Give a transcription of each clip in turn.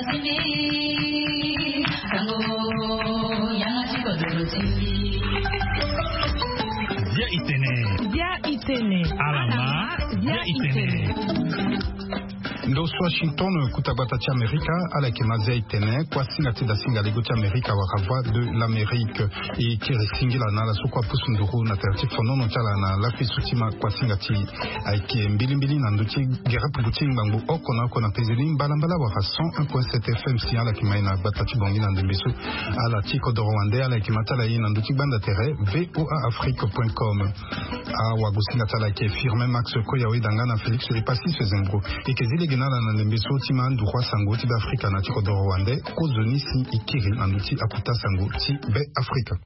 Alama Zia Itene. Ndo Washington kutabata cha Amerika ala kemazia itene kwa singa tida singa lego cha Amerika wa rava de l'Amérique et kiri singila na la sokwa pusu nduru na terti fonono chala na lafi sutima kwa singa ti aike mbili na nduchi gera pubuchi mbangu oko na kona pezeli mbala wa rason 1.7 FM si ala kimaina batati bongi na ndembesu ala tiko do Rwanda ala kimatala yi na nduchi banda tere voaafrique.com a wagusinga tala ke firme Max Koyawe dangana Felix Ripasi Sezembro et kezile na ndembeso tima nduwa sango ti Afrika na tiko do Rwanda ko zoni si ikiri na nduchi akuta sango ti be Afrika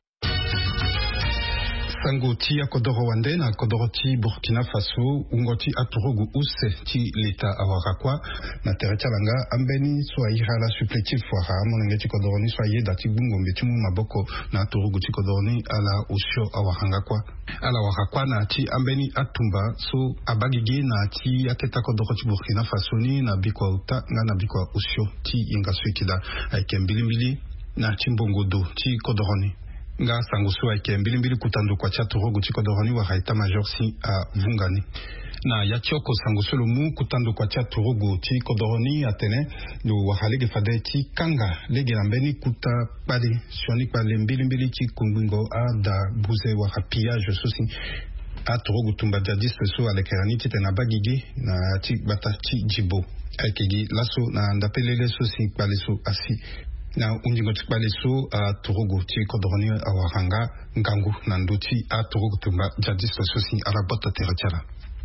sango ti akodoro Rwanda na akodoro ti Burkina Faso ungoti aturugu use ti leta awarakwa na terecha langa ambeni so aira la supplétif fora monenge ti kodoro ni so aye dati bungombe ti mu maboko na aturugu ti kodoro ni ala usho awaranga kwa ala warakwa na ti ambeni atumba so abagige na ti ateta kodoro ti Burkina Faso ni na bikwa uta na bikwa usho ti inga swikida aike mbili na chimbongodo ti kodoro ni nga sangusu aike mbili kutandu kwa chaturogu chikodoroni wa haita major si a vungani na yachoko sangusu lumu kutandu kwa chaturogu chikodoroni atene do wahalege fadeti kanga lege lambeni kuta pali sioni pali mbili chikumbingo a da buze wa hapiage susi aturogu tumba jadiste so alekerani titena bagigi na ti bata chi jibo akegi laso na ndapelele susi pali so asi na unjingo tikbale so a turugu ti kodoroni awaranga ngangu na nduti a turugu tumba jadiste sosi arabota terachala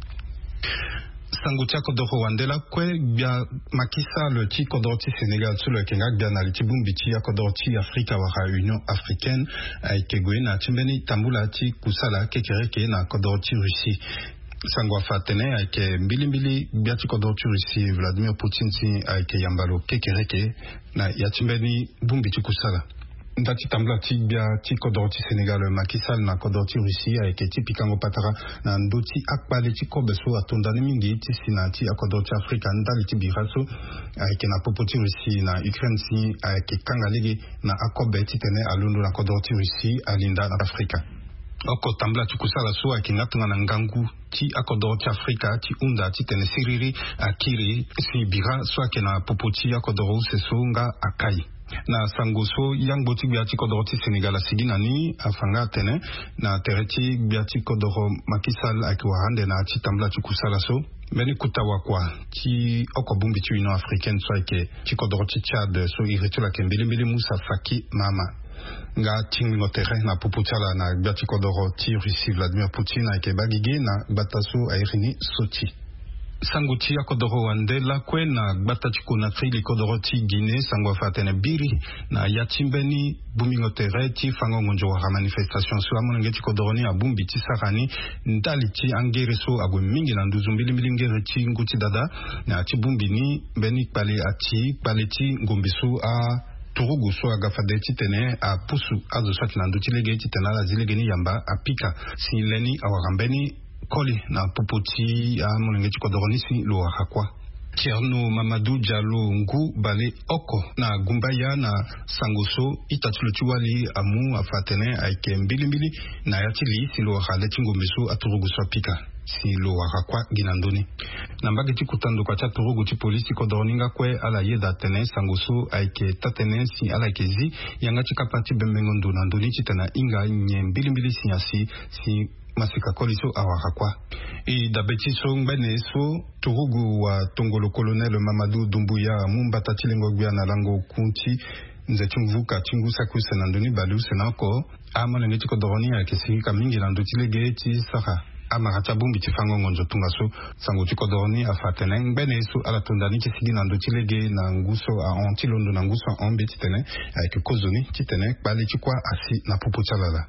sango tia kodoro wandela kwe bia makisa le ti kodoro ti Sénégal sur le kenga bia na ti bumbi ti kodoro ti Afrika wa Union africaine aike goe na timbeni tambula ti kusala kekereke na kodoro ti Russie sango fatene aike mbili biati kodoro ti Russie Vladimir Putin ti aike yambalo kekereke na yatimbeni bumbi ti kusala ndati tambula ti bia ti kodoro ti Sénégal makisal na kodoro ti Russie aike ti pikango patara na ndoti akpale ti kobeso atondani mingi ti sina ti akodoro ti Afrika ndali ti biraso aike na popo ti Russie na Ukraine si aike kanga lege na akobe ti tene alundu na kodoro ti Russie alinda na Afrika oko tambla ti kusala so ayeke nga tongana ngangu ti akodoro ti Afrika ti unda ti tene siriri akiri si bira so ayeke na popo ti akodoro use so nga akai na sango so yangbo ti gbia ti kodoro ti Sénégal asigi na ni afanga tene na tere ti gbia ti kodoro makisal ayeke wahande na ti tambla ti kusala so mbeni kutawa kwa ti oko bumbi ti Union africaine so ayeke ti kodoro ti Tchad so iri ti lake mbili Moussa Faki Mama nga tingo tere na puputala na gbati kodoro ti Russie Vladimir Putin ayeke bagige na gbataso airini soti sango ti akodoro wandela kue na gbata ti Conakry li kodoro ti Guinée sango afatene biri na yatimbeni bumingo tere ti fango ngonjo wa manifestation so amonenge ti kodoro ni abumbi ti sarani ndali ti angere so agwe mingi na nduzu mbili ngere ti nguti dada na ti bumbi ni mbeni kpale ti ngombe so a turugu so agafade ti tene a pusu azo swati na nduti lege ti tene ala zilege ni yamba apika si leni awarambeni koli na popo ti monenge ti kodoro ni si lo ahakwa Tierno Mamadou Diallo ngu bale oko na gumbaya na sangoso itatulo ti wali amu afatene ayeke mbili na yati li si lo ahale ti ngombe so aturugu so apika si lo ahakwa ginandoni na mbage ti kutando kwa ti aturugu ti polisi kodoro ni nga kue ala yeda tene sangoso ayeke tatene si ala yeke zi yanga ti kapa ti bembengo ndo na ndoni ti tene inga nye mbili si asi si masika koliso awarakwa e dabeti so ngbene so turugu wa tongolo colonel Mamadou Doumbouya mumbata tilengo gbia na lango kunti nze chumvuka chingusa kusena ndoni balu senako amana ngeti kodoroni ya kesika mingi na ndotilege ti saka amaracha bumbi ti fango ngonjo tunga so sango ti kodoroni afatene ngbene so ala tondani kisigi na ndotilege na nguso a onti londo na nguso a ombe titene ayeke kozoni titene kpale ti kwa asi na pupu chalala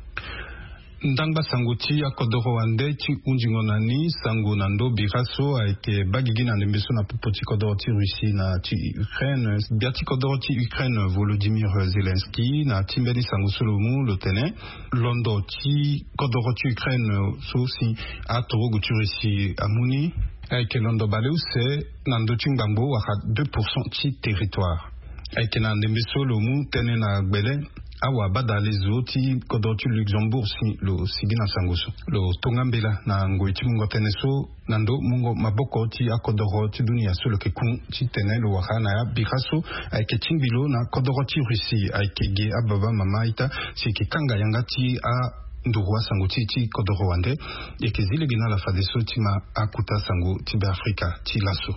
ndangba sango ti akodoro wande ti unjingo na ni sango na ndo biraso ayeke bagigi na ndembe so na popo ti kodoro ti Russie na ti Ukraine bia ti kodoro ti Ukraine Volodymyr Zelensky na ti mbeni sango so lo mu lo tene londo ti kodoro ti Ukraine so si atorogu ti Russie amuni ayeke londo bale use na ndö ti ngbangbo wara 2% ti territoire aikena ndembeso lo mu tene na gbele awa bada lezo ti kodoti Luxembourg si lo sigina sangoso lo tongambela na ngoiti mungo teneso nando mungo maboko ti akodoro ti dunia solo ke kun ti tene lo wahana ya biraso aike tingbilo na kodoro ti Russie aike ge ababa mama ita si ke kanga yanga ti a ndurwa sango ti kodoro wande yeke zile gina la fadeso ti ma akuta sango ti be Afrika ti laso.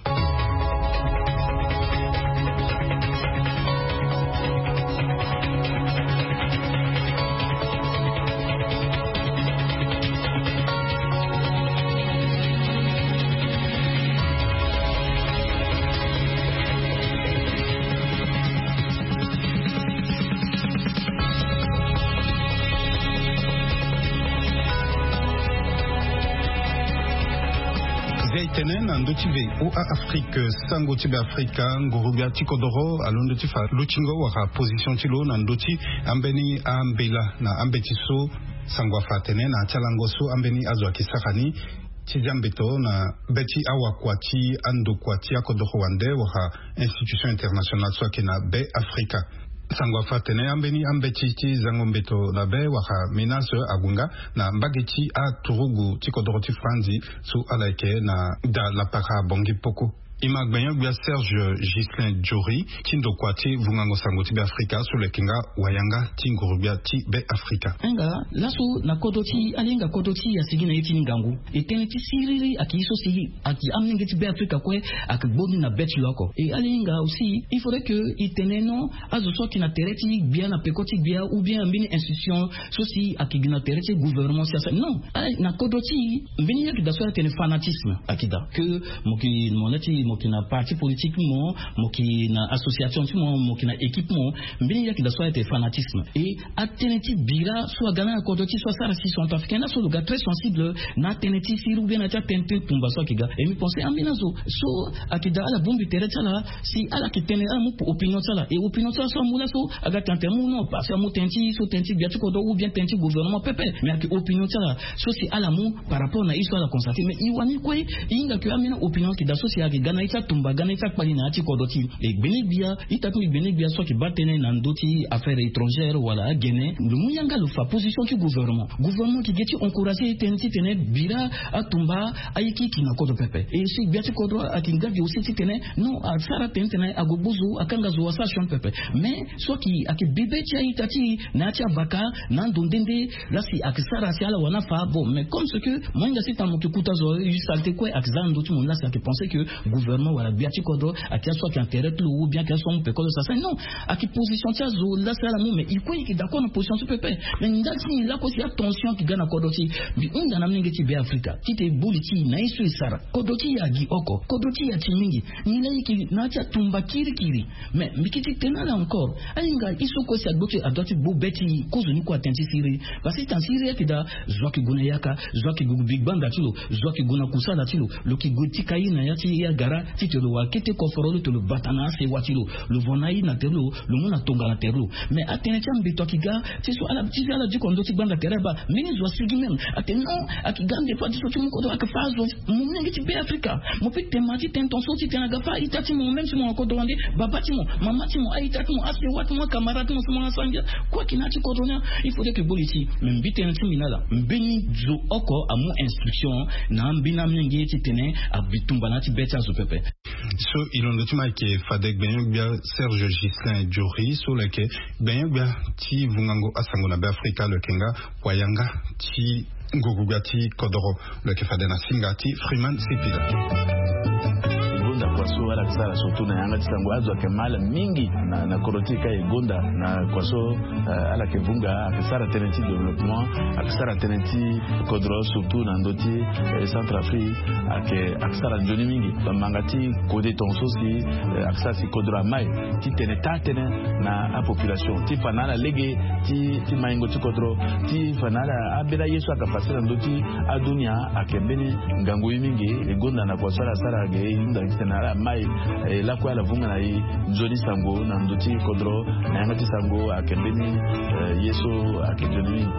Tenen andoti ve o Afrique sango ti be Afrika ngorubia ti kodoro alondo ti fa luchingo waka position ti lo nandoti ambeni ambela na ambeti so sango fa tenen na chalango so ambeni azwa ki sakani ti jambeto na beti awa kwati ando kwati akodoro wande waka institution internationale so ke na be Afrika sangwa fatene ambeni ambeti ti zangombeto na be waka menace agunga na mbageti a turugu ti kodoro ti franzi su alaike na da la para bongi poko ima gbenyo bia Serge Gislin Diori tindo kwati vungango sango ti be Afrika so lekinga wayanga tinguru bia ti be Afrika nga laso na kodoti alinga kodoti ya sigina yiti ngangu etene ti siriri akiso si aki amninga ti be Afrika kwe akboni na bet loko et alinga aussi il faudrait que iteneno azo sorti na tereti bien na pekoti bien ou bien mbini institution sosi akigina tereti gouvernement siasa non na kodoti mbini yaki da so tene fanatisme akida que moki moneti moki na parti politique mo moki na association mo moki na équipe mo mbini yaki da so ete fanatisme et ateneti bira soit gana kodoti soit ça si sont africains so le gars très sensible na teneti siru bien na tente pumba so kiga et mi penser ambinazo so akida ala bombi tereti ala si ala kitene amu opinion sala et opinion sala so mula so aga tante mu non parce que mu tenti so tenti biati kodo ou bien tenti gouvernement pepe mais que opinion sala so si ala mu par rapport na histoire la constater mais iwani kwe inga que amina opinion ki da so si aga gana ita tumba gana ita kwali na ati kodoti et benibia ita tu benibia so ki batene na ndoti affaires étrangères wala gene le muyanga le fa position du gouvernement qui geti encourager tenti tene bira atumba aiki ki na kodo pepe et si biati kodo akinga di aussi tene non a sara tenti na agobuzu akanga zo station pepe mais so ki akibibe tia itati na tia vaka na ndondende la si akisara si ala wana fa bon mais comme ce que mwanga si tamu kikuta zo salte quoi akzando tu mon là c'est que penser que gouvernement wala biati kodo atia so ki intérêt ou bien qu'elle soit pekodo ça non aki position tia zo la sala mu mais il quoi qui d'accord na position sur pepe mais ndati la ko si attention ki gana kodoti bi unda na mninge ti be Afrika ti te buliti na isu isara kodoti ya gi oko kodoti ya timingi ni la yiki na tia tumba kiri mais mikiti tenala encore alinga iso ko si adoti bo beti kozo ni ko atenti siri parce que tan siri ki da zoki guna yaka zoki gugu big banda tilo zoki guna kusala tilo loki goti kaina yati ya gara ti te lo wakete ko forolo to lo batana se watilo lo vonai na telo lo mona tonga na telo mais ateneti ambito kiga ti so ala di kondo ti banda tereba mini zo sigi men ateno akigande pa di so ti ko do akafazo munenge ti be Afrika mo pe temati tenton so ti tenaga fa itati mo même si mo ko do wande babati mo mamati mo aitati mo ase wat mo camarade mo mo sanja quoi kinati ko donya il faut que boliti mbite nti minala mbeni zo oko amu instruction na mbina mnenge ti tene abitumba na ti beta zo pepe so ilondo ti ma ke fadek benyo bia Serge Gislin Diori so leke benyo bia ti vungango asango na be Afrika le kenga wayanga ti ngogugati kodoro le ke fadena singati Freeman Sipila gonda kwaso ala tsara surtout na yanga tsango azwa kemala mingi na korotika egonda na kwaso ala kevunga akisara tenenti développement akisara tenenti kodro surtout na ndoti Centrafrique akisara njoni mingi bamangati kode tonso si akisa si kodro mai ti tene na a population ti fanala lege ti maingo ti kodro ti fanala abela yesu akapasira ndoti adunia akembeni ngango mingi egonda na kwaso ala sara ge inda na mai la kwa la vunga na nzoni sango na ndoti kodro na yangati sango akembeni yeso akejoni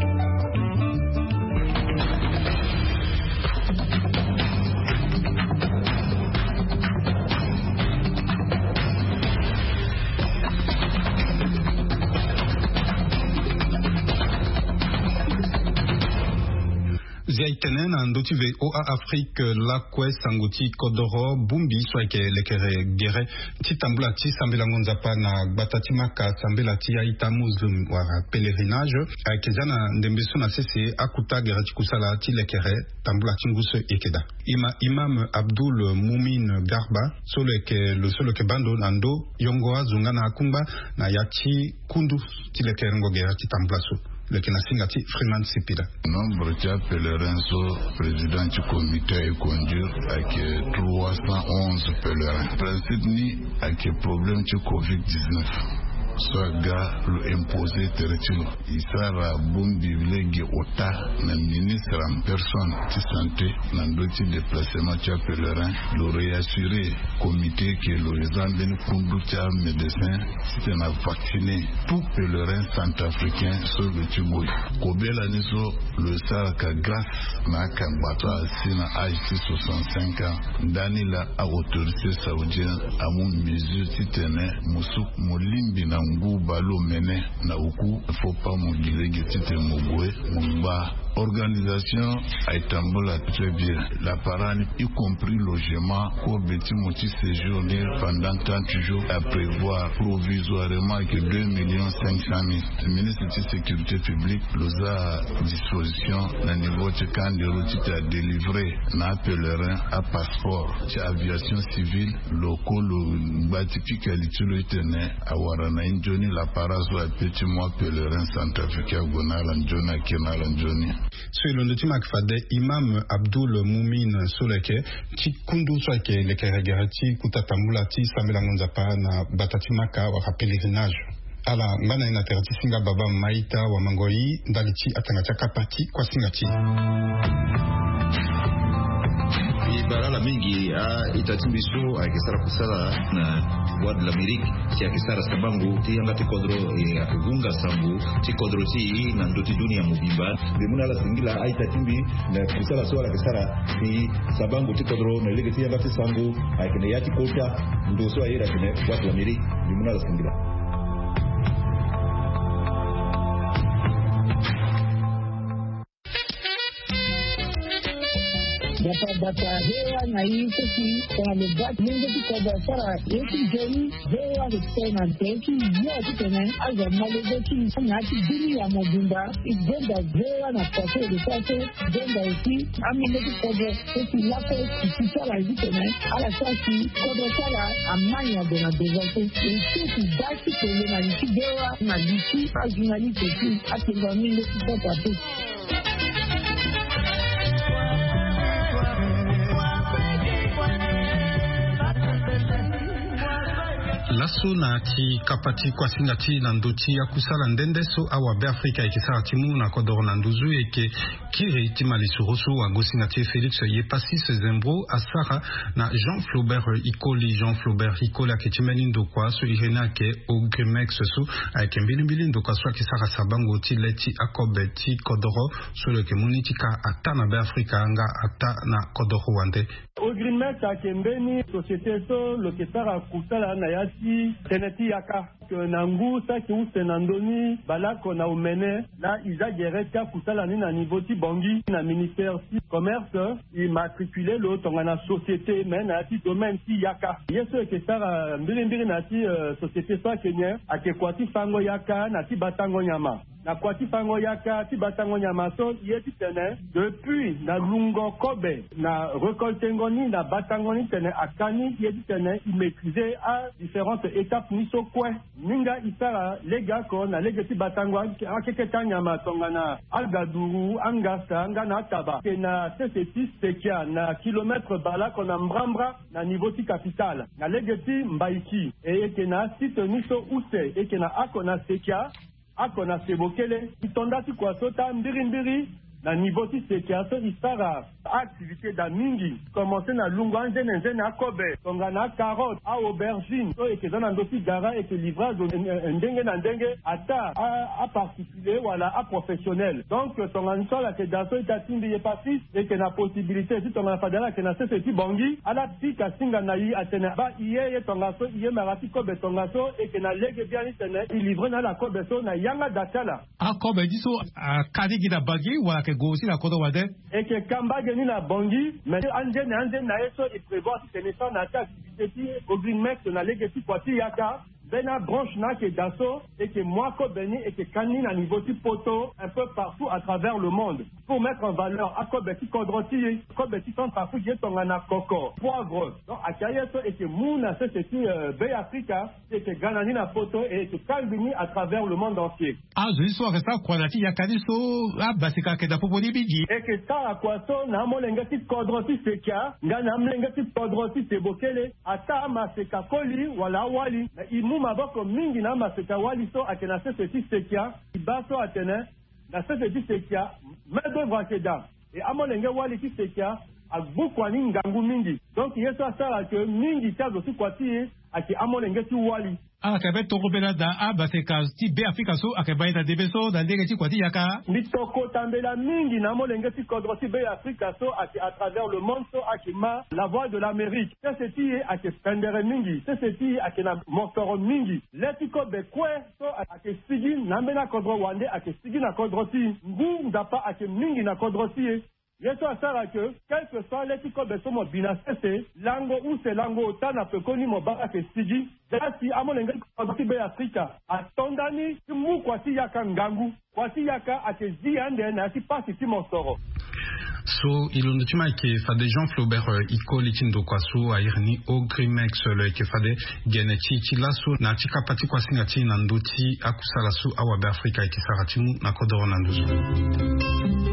itenen andoti ve OA Afrique la kwe sanguti kodoro bumbi soit que lekere gere titambula ti sambela ngonzapa na batatimaka sambela ti aita muslim wara pèlerinage kezana ndembeso na sese akuta gere tikusala ti lekere tambula tinguso ekeda imam Abdul Mumin Garba solo ke bando nando yongo azunga na akumba na yati kundu ti lekere ngogera ti tambula so le Kenasingati Freeman Sipida. Nombre de pèlerins au président du comité est conduit avec 311 pèlerins. Principe ni avec problème du Covid-19. Soga le imposé territoire. Il sera bon bibliothèque ota na ministre en personne de santé dans d'autres déplacements de pèlerins. Le réassurer comité que le examen conducteur médecin si on a vacciné tout pèlerin centrafricain sur le Tchiboui. Kobela niso le saraka grâce na kambata sina âge 65 ans. Danila a autorité saoudienne à mon mesure si tenait Moussou Molimbi na Ngu balo mene na uku faut pas mugilege tite mugwe mumba organisation aitambola très bien la parane y compris logement ko beti moti séjourner pendant 30 jours à prévoir provisoirement que 2 500 000 le ministre de la sécurité publique loza disposition na niveau de camp de route à délivrer na pèlerin à passeport de aviation civile local batifi qualité le tenait à warana Johnny la paraso a petit mois pèlerin centrafricain Gonalan Johnny Kenalan Johnny. Sur le notimak fade imam Abdul Mumin Soleke qui kundu soike le keregerati kutatamulati samela ngonzapa na batatimaka wa pèlerinage. Ala ngana ina terati singa baba maita wa mangoi ndalichi atangata kapati kwa singati. Barala mingi itatimbiso akisara kusala na wad l'Amérique si akisara sabangu ti anga tikodro akigunga sambu tikodro ti na ndoti dunia mubimba bimuna la singila aitatimbi na kusala swala akisara ti sabangu tikodro na lege ti anga tisangu akine yati kota ndo so ayira kine wad l'Amérique bimuna la singila. Bata hewa na hii sisi kwa mbati mingi kwa biashara yetu jeni hewa tena teki yote tena aza malezeki na kidini ya mobimba igenda hewa na pase de pase genda usi amileki kwa sisi lapo kisala hivi tena ala sasi kwa sala amanya dona devote sisi basi kwa na likidewa na liki azunali sisi atenga mingi kwa pate. Lasso na ti kapati kwa singati na ndoti ya kusala ndendeso awa be Afrika ikisara timu na kodoro na nduzu eke kiri timali suroso wa gosingati Félix Yepasi Sezembro asara na Jean Flaubert Ikoli aketimeni ndokwa so irena ke Ogrimex so akembilimbili ndokwa so akisara sabango ti leti akobe ti kodoro so le kemuni tika ata na be Afrika anga ata na kodoro wande. Ogrimex akembeni société so lo kesara kusala na yasi teneti yaka nangu saki usenandoni balako na umene na iza gereka kusala ni na niveau ti bongi na ministère si commerce immatriculé lo tonga na société mais na ti domaine ti yaka yeso kesara mbili na ti société so Kenya akekwati fango yaka na ti batango nyama na kwati fango yaka ti batango nyama so yeti tene depuis na lungo kobe na récolte ngoni na batango ni tene akani yeti tene maîtriser à différentes étapes ni so kwe ninga isara lega ko na lega ti batango akeke tanyama tonga na algaduru angasa anga na taba na seseti sekia na kilomètre bala ko na mbrambra na niveau ti capital na lega ti mbaiki eke na site ni so use eke na ako na sekia ako na sebokele itonda ti kwa sota mbiri na niveau ti sekia so isara activité d'Amingi, commencer na Lungwanje na Kobe, tonga na carotte, à aubergine, et que dans un dossier gara et que livrage ndenge à particulier ou à professionnel. Donc ton ansol la que daso est atteint de passis et que la possibilité si ton fadela que na ce petit bangi à la petite singa na yi atena ba iye ton aso iye marati Kobe ton aso et que na lege bien il livre na la Kobe so na yanga datala. Ah Kobe diso kadi gida bangi ou à que gosi la kodo wade et que kamba geni na bangi mais anje na eso il prévoit que ne sont na activité au green mec na lege ti kwati yaka bena branche na que daso et que moi Kobeni et que Kani na niveau du poteau un peu partout à travers le monde pour mettre en valeur à Kobeti Kodroti Kobeti Centrafrique Tongana Koko poivre donc à Kayeso et que Mouna c'est Bay Africa et que Ganani na poteau et que Kalbini à travers le monde entier. Ah je sois ça Kwanati Yakadiso ah basika ke da poponi biji et que ça à quoi so na molengati Kodroti Sekia ngana mlengati Kodroti Sebokele ata maseka koli wala wali maboko mingi na maseka waliso akena sesi sekia ibaso atene na sesi sekia medovra keda et amolenge wali ki sekia abukwani ngangu mingi donc yeso asala que mingi tazo sikwati ati amolenge ti wali ala kabe toko bela da abaseka ti be Afrika so akeba ita debeso da ndenge ti kwati yaka mitoko tambela mingi na molenge ti kodro ti be Afrika so ati à travers le monde so akima la voix de l'Amérique c'est ti ati spendere mingi c'est ti ati na mosoro mingi letiko be kwe so ati sigi na mbena kodro wande ati sigi na kodro ti ngu ndapa ati mingi na kodro ti yeso asara que quel que soit l'éthique de son binasese lango ou c'est lango otana pe koni mo baka ke sigi dasi amolenga kwati be Afrika atondani mu kwati yaka ngangu kwati yaka atezi ande na si pasi ti mosoro so ilondotima ke fade Jean Flaubert ikoli tindo kwaso airni ogrimex le ke fade geneti ti laso na tika pati kwasi ngati na ndoti akusala su awabe Afrika ke saratimu na kodoro na nduzu.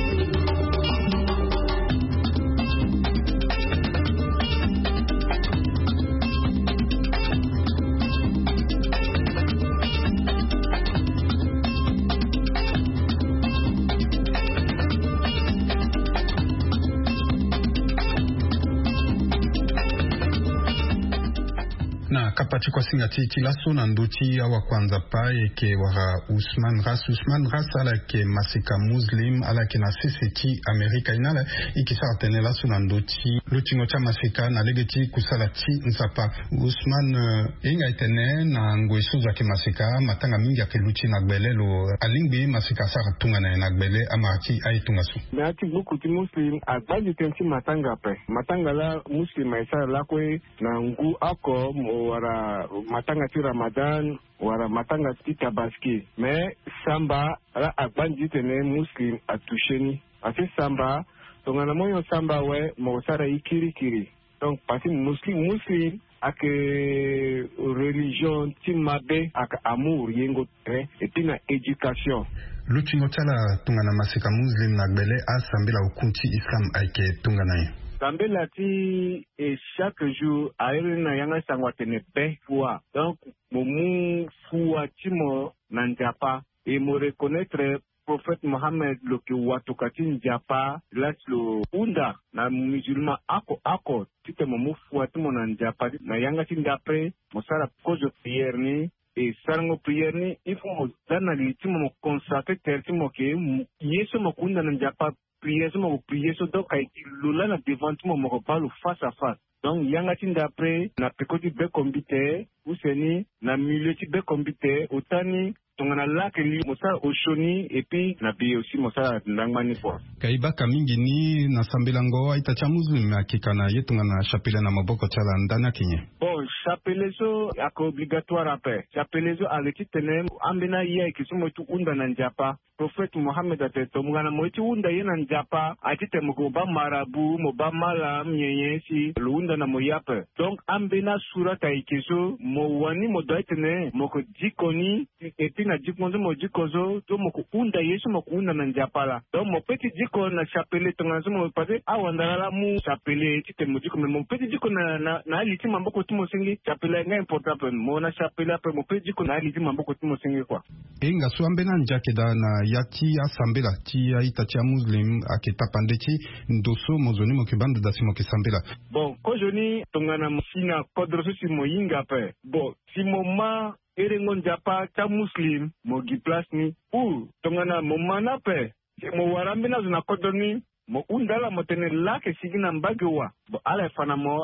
Kapati kwa singati kilaso na ndoti awa kwanza pa eke wara Usman Ras ala ke masika muslim ala ke na CCT Amerika inala ikisa atene laso na ndoti lutingo cha masika na legeti kusala ti nsapa Usman inga itene na ngweso za ke masika matanga mingi ake luti na gbelelo alingbe masika sara tunga na gbele amati aitunga su meati buku ti muslim agbaji tenti matanga la muslim aisa la kwe na ngu ako wara matanga ti Ramadan wara matanga ti Tabaski mais samba la agbanji tene muslim atusheni ati samba tongana moyo samba we mo sara ikiri donc pasi muslim ak religion ti mabe ak amour yengo et puis na éducation lutingo tala tungana masika muslim na gbele asambela ukunti islam aike tungana Sambela ti et chaque jour aérina yanga sangwa tene pe fois donc momu fois ti mo nanjapa et mo reconnaître prophète Mohammed lo ke watokati njapa laslo unda na musulman ako tite momu fois ti mo nanjapa na yanga ti ndapre mo sala cause de prière ni et sarango prière ni il faut mo dana li ti mo consacrer ter ti mo ke yeso mo kunda nanjapa prière mo prière so donc ay lola na devant mo mo parle face à face donc yanga ti ndapre na pekoti be kombite useni na milieu ti be kombite otani tongana lake li mosa oshoni et puis na bi aussi mosa ndangmani kwa kaiba kamingi ni na sambelango aita cha muslim akikana yetunga na chapelle na maboko chala ndana kinye bon chapelle so ak obligatoire après chapelle so aleti tenem ambena ye kisumo tu unda na njapa prophète Mohammed ateto mungana mo ti unda ye na njapa atite mo ba marabu mo ba mala myenye si lunda unda na mo yape donc ambena sura ta ikeso mo wani mo doitene mo ko jikoni eti na jikondo mo jikozo to mo ko unda yesu mo ko unda na njapala donc mo petit jiko na chapele tongazo mo pade awandala mu chapele ti te mo jiko mo petit jiko na aliti mamboko timo singi chapele nga important pe mo na chapele pe mo petit jiko na aliti mamboko timo singi kwa inga suambena njakeda na yati asambela ti aitatia muslim aketa pandeti ndoso mozoni mo kibanda da simo kesambela bon ko joni tongana msina kodroso si mo yinga pe bon si mo ma erengo njapa ta muslim mo giplas ni tongana mo mana pe mo warambina zuna kodoni mo undala mo tene lake sigina mbage wa ala fana mo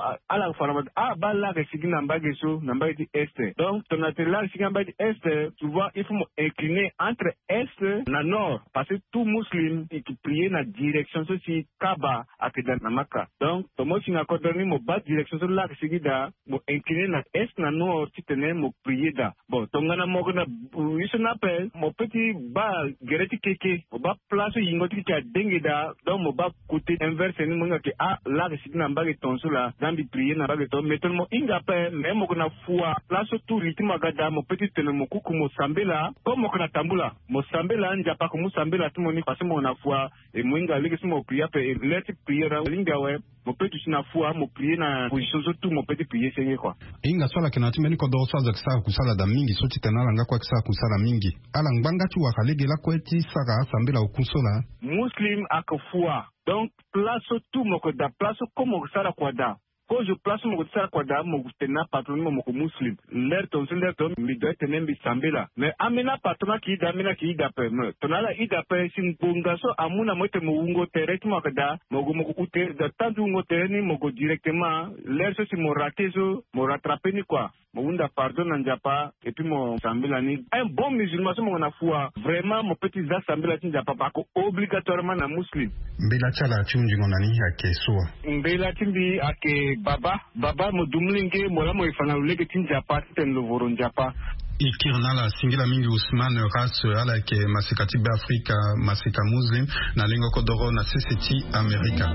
ba lake sigina mbage so mbage este donc tonate lake sigina mbage este tu vois il faut mo incliner entre est na nord parce que tout muslim qui prie na direction so si kaba akeda na maka donc to mo singa kodoni mo ba direction so lake sigida mo incliner na est na nord ti tene mo prier da bon tongana mo na iso na pe mo petit ba gereti keke mo ba place yingoti ki dengida donc mo ba côté inverse ni mo ngake la sigina mbage tonso la zambi prier na mbage to meton mo inga pe même ko na fua place tout rythme agada mo petit tene mo kuku mo sambela comme ko na tambula mo sambela njapa ko mo sambela tumo ni parce mo na fua e mo inga legi mo prier pe let prier ra linga we mo petit na fua mo prier na position so tout mo petit prier senye kwa inga swala kinati meni ko do swaza kisa kusala da mingi so titenala ngakwa kisa kusala mingi ala ngbanga tu wakalege la kweti saka sambela ukusola muslim akafua donc place tout moko da place comme sara kwada ko je place moko sara kwada moko tena patron moko muslim l'air ton mi doit tener bi sambela mais amena patron ki da pe tonala ida pe sin bunga so amuna mote mo ungo tereti moko da moko ute da tantu ungo tereni moko directement l'air so si mo raté so mo rattraper ni quoi Mounda pardon n'anjapa et puis mon sambela ni un bon musulman so mon afua vraiment mon petit za sambela tinjapa pako obligatoirement na muslim mbela chala chunji ngonani ake soa mbela timbi ake baba mo dumlinge mola mo ifana ulege tinjapa ten lovoro njapa ikirnala singila mingi Usman ras ala ke masikati be Afrika masika muslim na lengo kodoro na CCT America.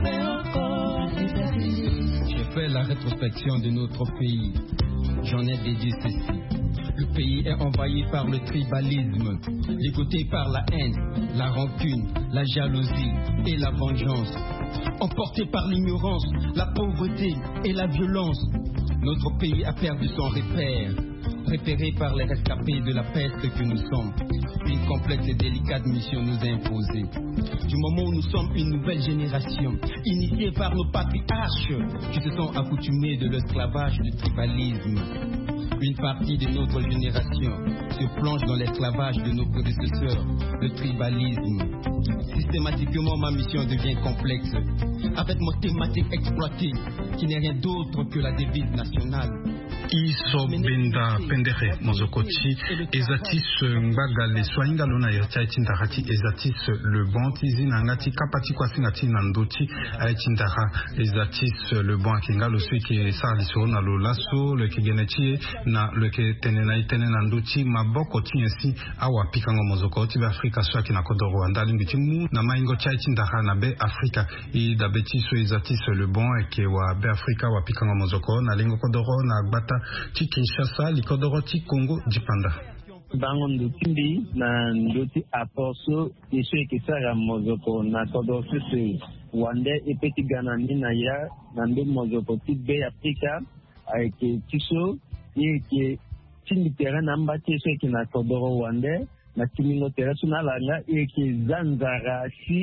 Je fais la rétrospection de notre pays. J'en ai dédié ceci. Le pays est envahi par le tribalisme, ligoté par la haine, la rancune, la jalousie et la vengeance. Emporté par l'ignorance, la pauvreté et la violence, notre pays a perdu son repère. Repéré par les rescapés de la peste que nous sommes, une complexe et délicate mission nous est imposée. Du moment où nous sommes une nouvelle génération, initiée par nos patriarches, qui se sont accoutumés de l'esclavage du tribalisme. Une partie de notre génération se plonge dans l'esclavage de nos prédécesseurs, le tribalisme. Systématiquement, ma mission devient complexe, avec mon thématique exploitée, qui n'est rien d'autre que la devise nationale. Iso benda pendere mozokoti ezatis mbaga le soinga lona yachi ndakati ezatis le bon tizi nangati kapati kwa singati nandoti ayachi ndaka ezatis le bon akinga lo swiki saliso na lo laso le kigenechi na le ke tenena itene nandoti maboko tiensi awa pikango mozokoti be Afrika swaki na kodo Rwanda limbitimu na maingo chachi ndaka na be Afrika i da betiso ezatis le bon eke wa be Afrika wa pikango mozoko na lengo kodoro na gbata ti Kinshasa likodoro ti Congo dipanda bango ndutimbi na nduti aporso iso ekisara mozoko na kodoro sisi wande epeti gana nina ya na ndu mozoko ti be Afrika aike tiso eke tindi terrain namba tiso eke na kodoro wande na timingo terrain sunalanga eke zanzara si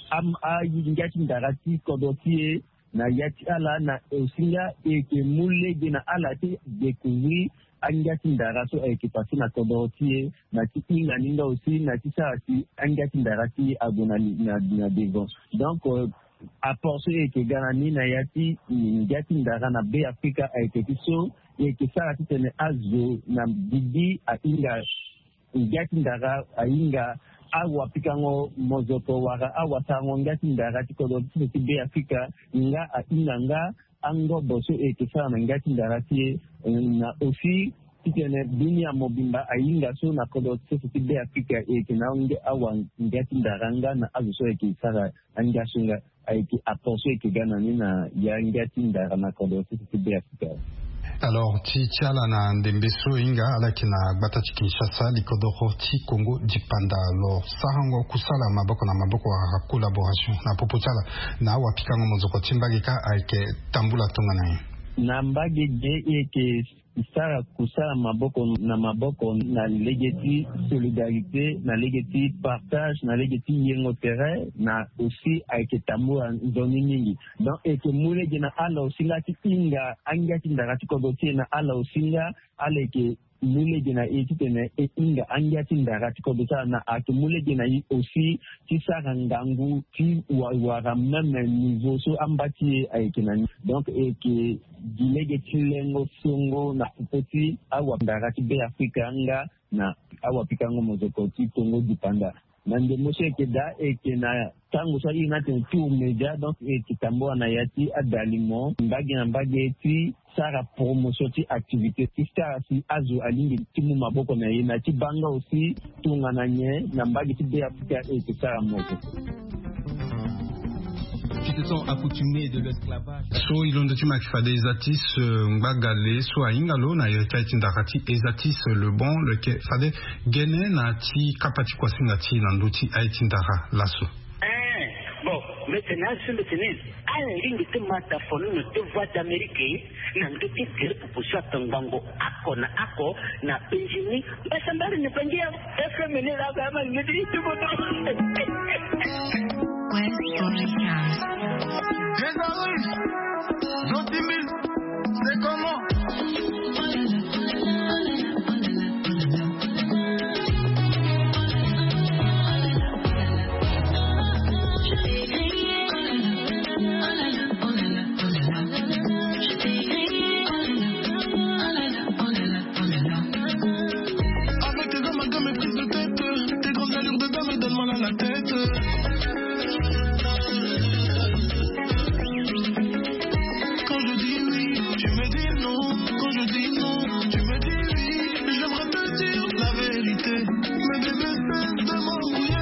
a yingati ndara ti kodoro ti na yati ala na osinga eke mulege na ala ti découvrir angati ndara so eke pasi na kodoti na ti inga ninga aussi na ti sa ti angati ndara ti agona na devant donc apport so eke ganani na yati ngati ndara na be Afrika eke ti so eke sa ti tene azo na bibi a inga ngati ndara a inga awa pikango mozoko waka awa tango ngati ndara tikodo ti be Afrika nga a inanga ango boso ekisa na ngati ndara ti na aussi titene dunia mobimba ainga so na kodo ti be Afrika ekina nge awa ngati ndara nga na azo so ekisa anga sunga aiki aporso ekegana nina yangati ndara na kodoti be Afrika. Alors tiala na ndembeso inga alakina batati Kinshasa likodoro ti Congo dipanda alors sahango kusala maboko na maboko wa collaboration na popotiala na wapikango mozoko timbagika aike tambula tongana na mbage je eke isara kusala maboko na legeti solidarité na legeti partage na legeti yengo terrain na aussi aike tambula zoni mingi donc eke muleje na ala osinga tinga angati ndakati kodotie na ala osinga ala eke muleje na etitene inga angati ndakati kodotia na ake muleje na aussi tisara ngangu ti wara même niveau so ambati aike na donc eke dilege tilengo songo na kupoti awa ndakati be Afrika anga na awa pikango mozokoti Congo dipanda na ndemosho eke da eke na tango sa ina tentu media donc eke tambo na yati adalimo mbage eti sara promotion ti activité ti sara si azo alingi timu maboko na yena ti banga aussi tungana nye na mbage ti be Afrika eke sara moto qui se sont accoutumés de l'esclavage. So ilondo tima kifade ezatis mbagale so aingalo na yereka itindakati ezatis le bon le ke fade gene na ti kapati kwa singa ti nanduti aitindara laso. Bon, maintenant sur le tennis, à la ligne de mata fonu no te voix d'Amérique, nanduti gere pupushwa tangango ako na penjini, basambari ne penjia, efemene la gama ngedi tuboto. C'est comment? Avec tes amalgames et prises de tête, tes grandes allures de dame et donne mal à la tête. Quand je dis oui, tu me dis non. Quand je dis non, tu me dis oui. J'aimerais te dire la vérité, mais bébé cesse de m'embrouiller.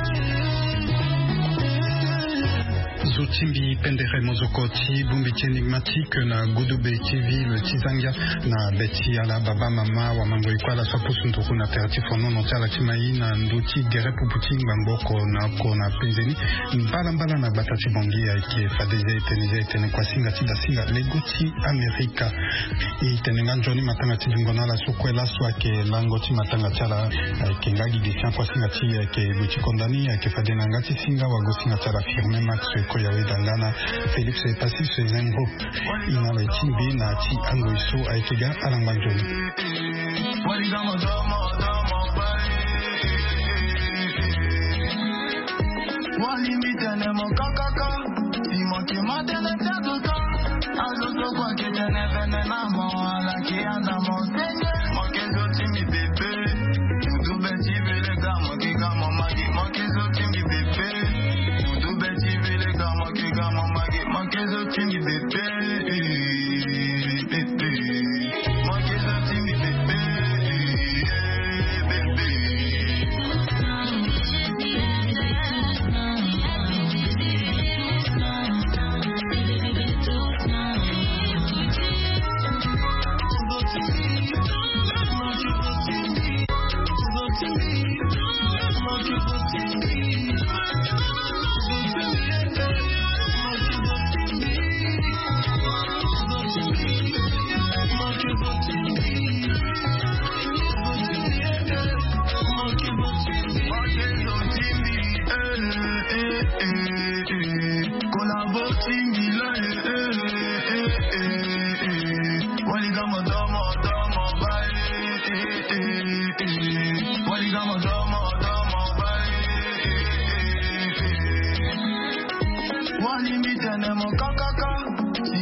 Zotimbi pendere mozokoti bumbiti enigmatique na Godobe TV le Tizanga na beti ala baba mama wa mambo ikwala swapusu ntuku na teratifu nono tiala timai na nduti gere puputi mbamboko na kona penzeni mbala na batati bongi ya ike fadeze itene kwa singa tida singa legoti Amerika itenenga njoni matanga tidungona la sukwela swake langoti matanga tiala ike ngagi disian kwa singa ti ike buti kondani ike fadena ngati singa wagosinga tiala firme max ya wedangana Felix Passif Zengo ina la timbi na ti angoiso aikega alanganjoni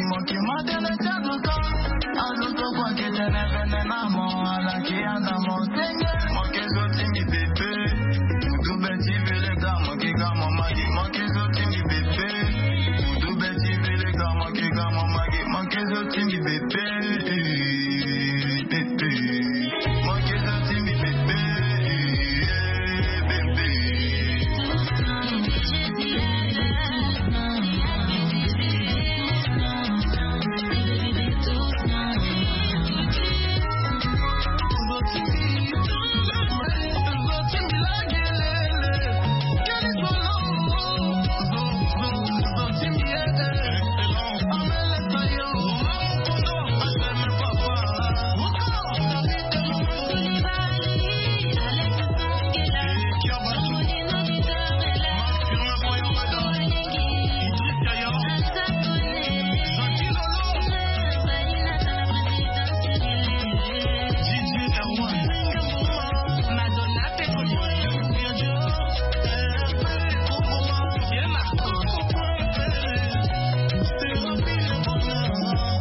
Moi